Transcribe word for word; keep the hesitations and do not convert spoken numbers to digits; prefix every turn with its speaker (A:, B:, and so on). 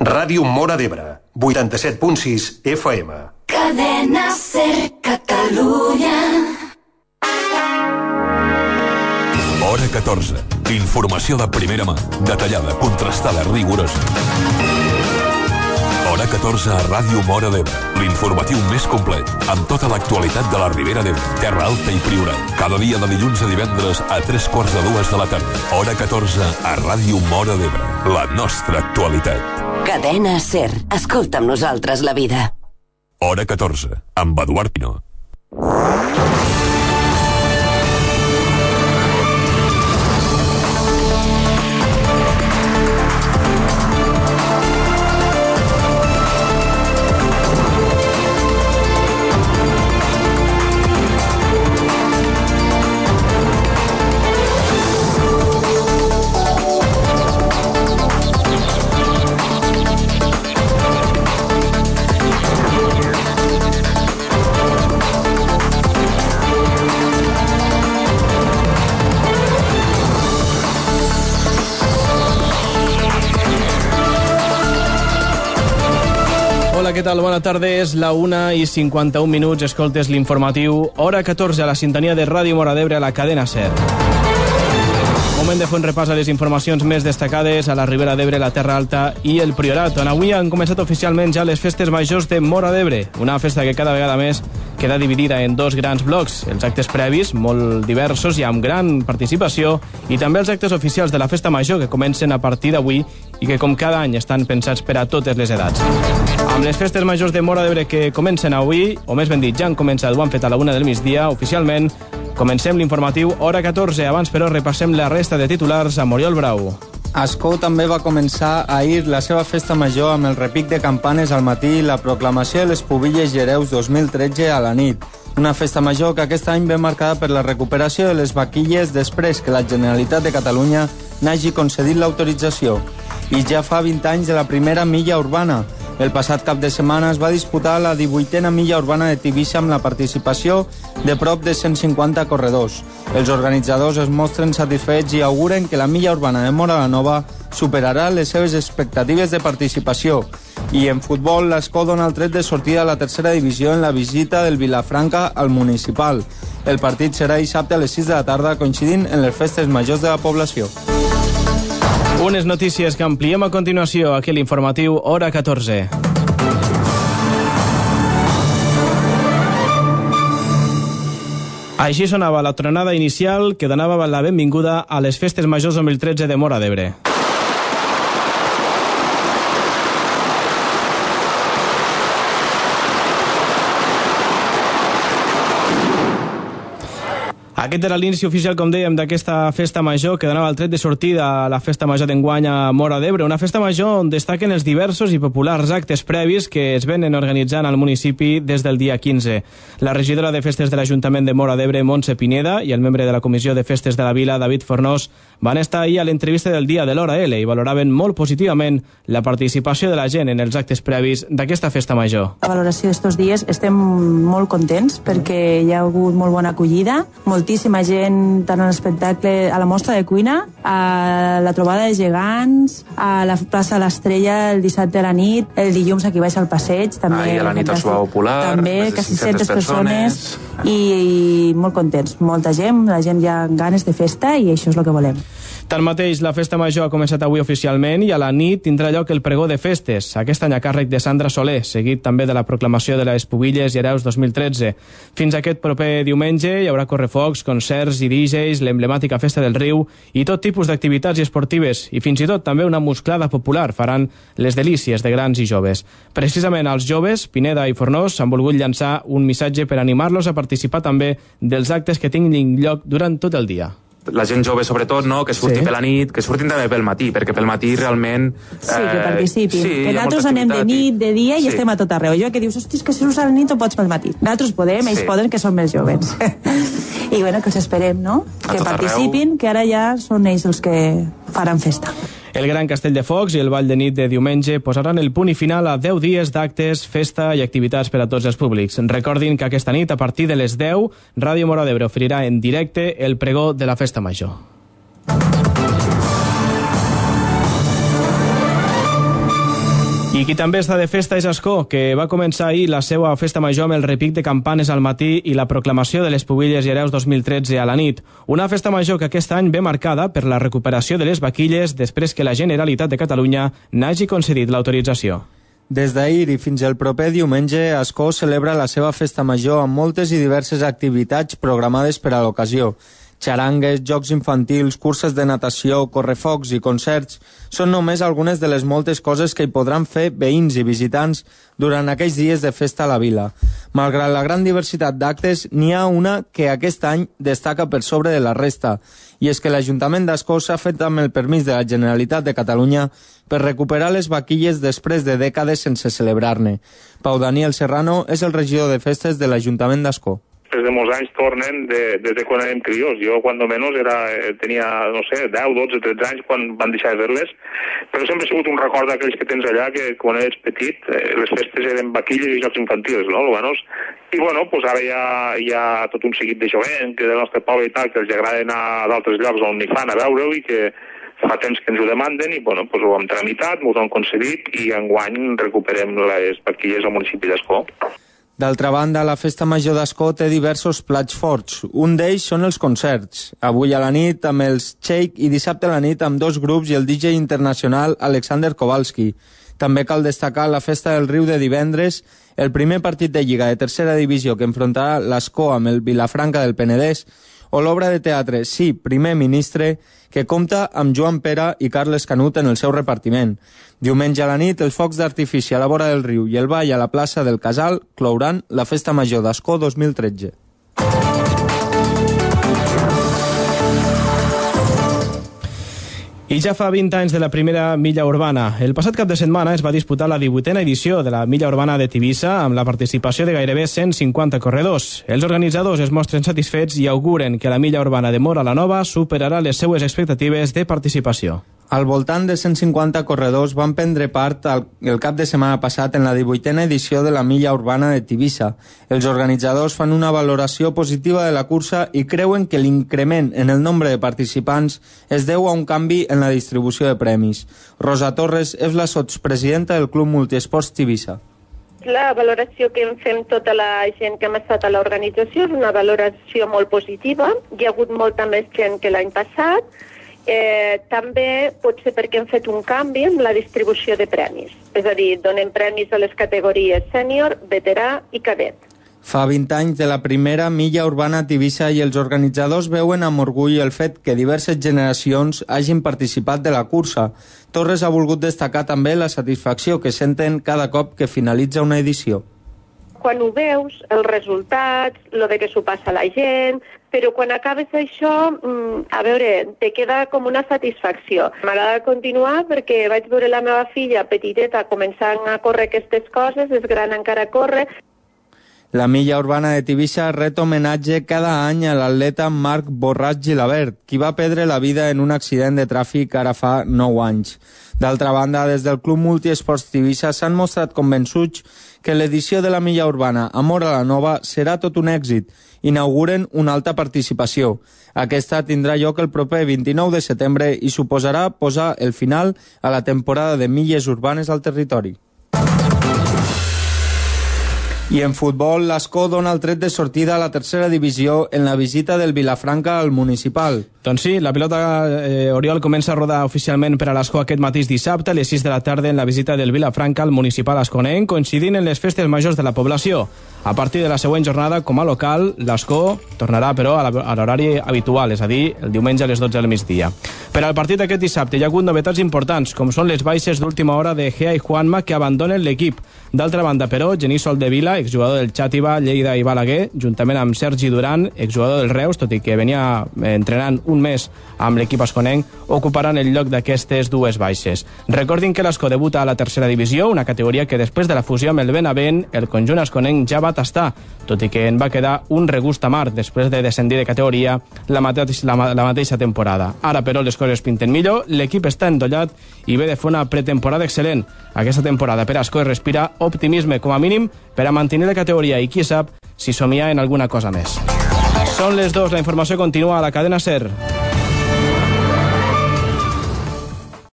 A: Ràdio Móra d'Ebre, vuitanta-set punt sis F M.
B: Cadena Ser Catalunya.
C: Hora catorze. Informació de primera mà, detallada, contrastada, rigorosa. Hora catorze a Ràdio Móra d'Ebre. L'informatiu més complet, amb tota l'actualitat de la Ribera d'Ebre, Terra Alta i Priorat. Cada dia de dilluns a divendres a tres quarts de dues de la tarda. Hora catorze a Ràdio Móra d'Ebre. La nostra actualitat.
D: Cadena Ser. Escolta amb nosaltres la vida.
C: Hora catorze, amb Eduard Pino.
E: Què tal? Bona tarda, és la una i cinquanta-un minuts, escoltes l'informatiu Hora catorze a la sintonia de Ràdio Móra d'Ebre a la cadena Ser. Moment de fer un repàs a les informacions més destacades a la Ribera d'Ebre, la Terra Alta i el Priorat, on avui han començat oficialment ja les festes majors de Móra d'Ebre, una festa que cada vegada més queda dividida en dos grans blocs, els actes previs, molt diversos i amb gran participació, i també els actes oficials de la festa major, que comencen a partir d'avui i que, com cada any, estan pensats per a totes les edats. Amb les festes majors de Móra d'Ebre que comencen avui, o més ben dit, ja han començat, ho han fet a la una del migdia, oficialment, comencem l'informatiu Hora catorze. Abans, però, repassem la resta de titulars amb Oriol Brau.
F: Ascó també va començar ahir la seva festa major amb el repic de campanes al matí i la proclamació de les Pubilles Gereus dos mil tretze a la nit. Una festa major que aquest any ve marcada per la recuperació de les vaquilles després que la Generalitat de Catalunya n'hagi concedit l'autorització. I ja fa vint anys de la primera milla urbana. El passat cap de setmana es va disputar la divuitena milla urbana de Tivissa amb la participació de prop de cent cinquanta corredors. Els organitzadors es mostren satisfets i auguren que la milla urbana de Móra la Nova superarà les seves expectatives de participació. I en futbol, l'Escó dona el tret de sortida a la tercera divisió en la visita del Vilafranca al Municipal. El partit serà dissabte a les sis de la tarda, coincidint en les festes majors de la població.
E: Unes notícies que ampliem a continuació aquí a l'informatiu Hora catorze. Així sonava la tronada inicial que donava la benvinguda a les festes majors dos mil tretze de Móra d'Ebre. Aquest era l'inici oficial, com dèiem, d'aquesta festa major que donava el tret de sortida a la festa major d'enguany a Móra d'Ebre. Una festa major on destaquen els diversos i populars actes previs que es venen organitzant al municipi des del dia quinze. La regidora de festes de l'Ajuntament de Móra d'Ebre, Montse Pineda, i el membre de la Comissió de Festes de la Vila, David Fornós, van estar ahir a l'entrevista del dia de l'Hora L i valoraven molt positivament la participació de la gent en els actes previs d'aquesta festa major.
G: La valoració d'estos dies estem molt contents perquè hi ha hagut molt bona acollida, moltíssima gent tant a l'espectacle, a la mostra de cuina, a la trobada de gegants, a la plaça de l'Estrella el dissabte a la nit, el dilluns aquí baix al passeig, també.
H: Ahir a la nit al Suau Popular,
G: també, quasi cinc centes persones, i, i molt contents, molta gent, la gent ja amb ganes de festa i això és el que volem.
E: Tanmateix, la festa major ha començat avui oficialment i a la nit tindrà lloc el pregó de festes, aquest any a càrrec de Sandra Soler, seguit també de la proclamació de les Pubilles Gereus dos mil tretze. Fins aquest proper diumenge hi haurà correfocs, concerts i D Js, l'emblemàtica Festa del Riu i tot tipus d'activitats esportives i fins i tot també una musclada popular faran les delícies de grans i joves. Precisament als joves, Pineda i Fornós han volgut llançar un missatge per animar-los a participar també dels actes que tinguin lloc durant tot el dia.
H: La gent jove, sobretot, no? Que surti sí. per la nit, que surtin també pel matí, perquè pel matí realment... Eh,
G: sí, que participin.
H: Sí,
G: que nosaltres anem de nit, de dia i sí. estem a tot arreu. Jo que dius, hostis, que si surts a la nit o pots pel matí. Nosaltres podem, sí. ells poden, que són més joves. I bueno, que els esperem, no? A que participin, arreu. Que ara ja són ells els que faran festa.
E: El Gran Castell de Focs i el Ball de Nit de diumenge posaran el punt i final a deu dies d'actes, festa i activitats per a tots els públics. Recordin que aquesta nit, a partir de les deu, Ràdio Móra d'Ebre oferirà en directe el pregó de la festa major. I qui també està de festa és Ascó, que va començar ahir la seva festa major amb el repic de campanes al matí i la proclamació de les Pubilles i Hereus dos mil tretze a la nit. Una festa major que aquest any ve marcada per la recuperació de les vaquilles després que la Generalitat de Catalunya n'hagi concedit l'autorització.
F: Des d'ahir i fins el proper diumenge, Ascó celebra la seva festa major amb moltes i diverses activitats programades per a l'ocasió. Xarangues, jocs infantils, curses de natació, correfocs i concerts són només algunes de les moltes coses que hi podran fer veïns i visitants durant aquells dies de festa a la vila. Malgrat la gran diversitat d'actes, n'hi ha una que aquest any destaca per sobre de la resta, i és que l'Ajuntament d'Ascó s'ha fet amb el permís de la Generalitat de Catalunya per recuperar les vaquilles després de dècades sense celebrar-ne. Pau Daniel Serrano és el regidor de festes de l'Ajuntament d'Ascó.
I: Des de molts anys tornen de, des de quan érem crios. Jo, quan menys, era, tenia, no sé, deu, dotze, tretze anys quan van deixar de fer-les, però sempre ha sigut un record d'aquells que tens allà, que quan eres petit, eh, les festes eren vaquilles i jocs infantils, no?, almenys. I, bueno, pues ara hi ha, hi ha tot un seguit de jovent que del nostre poble i tal, que els agrada anar a d'altres llocs on hi fan a veure-ho i que fa temps que ens ho demanden i, bueno, pues ho hem tramitat, ho hem concedit i enguany recuperem les vaquilles al municipi d'Ascó.
F: D'altra banda, la festa major d'Ascó té diversos plats forts. Un d'ells són els concerts. Avui a la nit amb els Shake i dissabte a la nit amb dos grups i el D J internacional Alexander Kowalski. També cal destacar la festa del Riu de divendres, el primer partit de Lliga de tercera divisió que enfrontarà l'Ascó amb el Vilafranca del Penedès, o l'obra de teatre Sí, primer ministre, que compta amb Joan Pera i Carles Canut en el seu repartiment. Diumenge a la nit, els focs d'artifici a la vora del riu i el ball a la plaça del Casal clouran la Festa Major d'Ascó dos mil tretze.
E: I ja fa vint anys de la primera milla urbana. El passat cap de setmana es va disputar la divuitena edició de la milla urbana de Tivissa amb la participació de gairebé cent cinquanta corredors. Els organitzadors es mostren satisfets i auguren que la milla urbana de Móra la Nova superarà les seues expectatives de participació.
F: Al voltant de cent cinquanta corredors van prendre part el cap de setmana passat en la divuitena edició de la milla urbana de Tivissa. Els organitzadors fan una valoració positiva de la cursa i creuen que l'increment en el nombre de participants es deu a un canvi en la distribució de premis. Rosa Torres és la sotspresidenta del Club Multiesports Tivissa.
J: La valoració que en fem tota la gent que hem estat a l'organització és una valoració molt positiva. Hi ha hagut molta més gent que l'any passat. Eh, també pot ser perquè hem fet un canvi en la distribució de premis. És a dir, donem premis a les categories sènior, veterà i cadet.
F: Fa vint anys de la primera milla urbana a Tivissa i els organitzadors veuen amb orgull el fet que diverses generacions hagin participat de la cursa. Torres ha volgut destacar també la satisfacció que senten cada cop que finalitza una edició.
J: Quan ho veus, els resultats, el de que s'ho passa a la gent, però quan acabes això, a veure, te queda com una satisfacció. M'agrada continuar perquè vaig veure la meva filla petiteta començant a córrer aquestes coses, és gran encara corre.
F: La milla urbana de Tivissa ret homenatge cada any a l'atleta Marc Borràs Gilabert, qui va perdre la vida en un accident de tràfic ara fa nou anys. D'altra banda, des del Club Multiesports Tivissa s'han mostrat convençuts que l'edició de la milla urbana a Móra la Nova serà tot un èxit. Inauguren una alta participació. Aquesta tindrà lloc el proper vint-i-nou de setembre i suposarà posar el final a la temporada de milles urbanes al territori. I en futbol, l'Ascó dona el tret de sortida a la tercera divisió en la visita del Vilafranca al municipal.
E: Doncs sí, la pilota, eh, Oriol, comença a rodar oficialment per a l'Ascó aquest mateix dissabte a les sis de la tarda en la visita del Vilafranca al municipal asconenc, coincidint en les festes majors de la població. A partir de la següent jornada, com a local, l'Ascó tornarà, però, a l'horari habitual, és a dir, el diumenge a les dotze del migdia. Per al partit d'aquest dissabte hi ha hagut novetats importants, com són les baixes d'última hora de Gea i Juanma, que abandonen l'equip. D'altra banda, però, Genís Soldevila, exjugador del Xàtiva, Lleida i Balaguer, juntament amb Sergi Duran, exjugador del Reus, tot i que venia entrenant un mes amb l'equip asconenc, ocuparan el lloc d'aquestes dues baixes. Recordin que l'Ascó debuta a la tercera divisió, una categoria que després de la fusió amb el Benavent, el conjunt asconenc ja va tastar, tot i que en va quedar un regust amarg després de descendir de categoria la, mateix, la, la mateixa temporada. Ara, però, les coses pinten millor, l'equip està endollat i ve de fer una pretemporada excel·lent. Aquesta temporada per Ascó es respira optimisme, com a mínim, per a mantenir la categoria i qui sap si somia en alguna cosa més. Són les dos, la informació continua a la cadena SER.